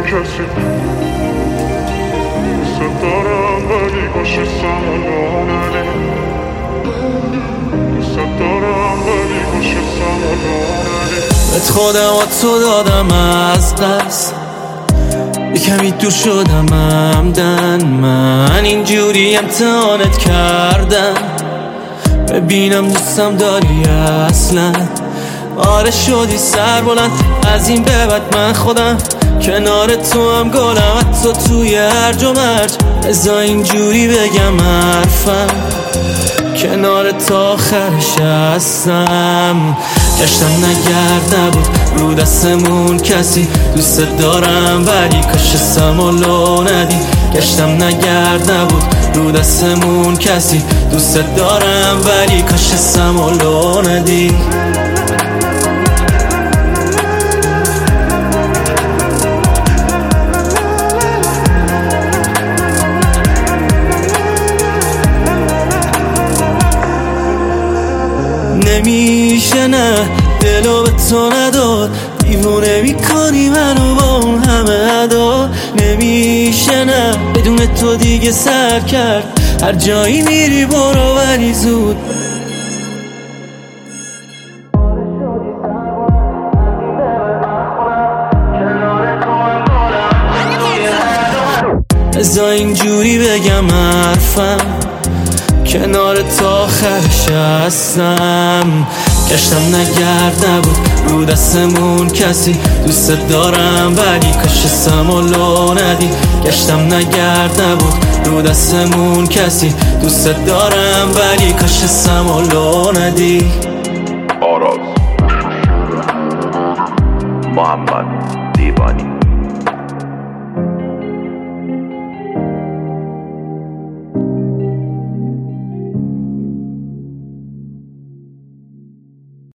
کسی دوست دارم ولی کاش سمالو ندی دوست دارم ولی کاش سمالو ندی بهت خودم و تو دادم از قصد یه کمی دور شدم عمدن من اینجوری امتحانت کردم ببینم دوستم داری اصلا آره شدی سر بلند از این به بعد من خودم کنار تو هم گلم حتی توی هرج و مرج ازا اینجوری بگم حرفم کنار تا آخرش هستم گشتم نگرد نبود رو دستمون کسی دوست دارم ولی کاش سمالو ندی گشتم نگرد نبود رو دستمون کسی دوست دارم ولی کاش سمالو ندی نمیشه نه دلو به تو نداد دیوونه میکنی منو با اون همه ادا نمیشه نه بدون تو دیگه سر کرد هر جایی میری برو ولی زود ازا اینجوری بگم حرفم کنار تا آخرش هستم گشتم نگرد نبود رو دستمون کسی دوست دارم ولی کاش سمالو ندی گشتم نگرد نبود رو دستمون کسی دوست دارم ولی کاش سمالو ندی آراز محمد دیوانی